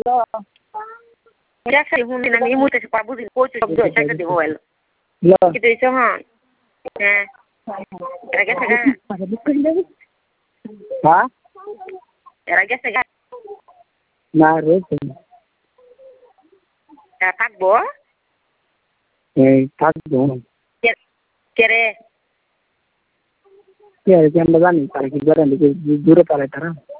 একসাথে ফোন দিন আমি এই মুহূর্তে বুঝি কইছি শব্দ একসাথে দিব মোবাইল কি দিছ হ্যাঁ হ্যাঁ এরা গেছে গা হ্যাঁ এরা গেছে গা না রয়েছে থাকবো এই থাকবো কে রে কে আমরা জানি তারা কি জানেন দূরে পারে তারা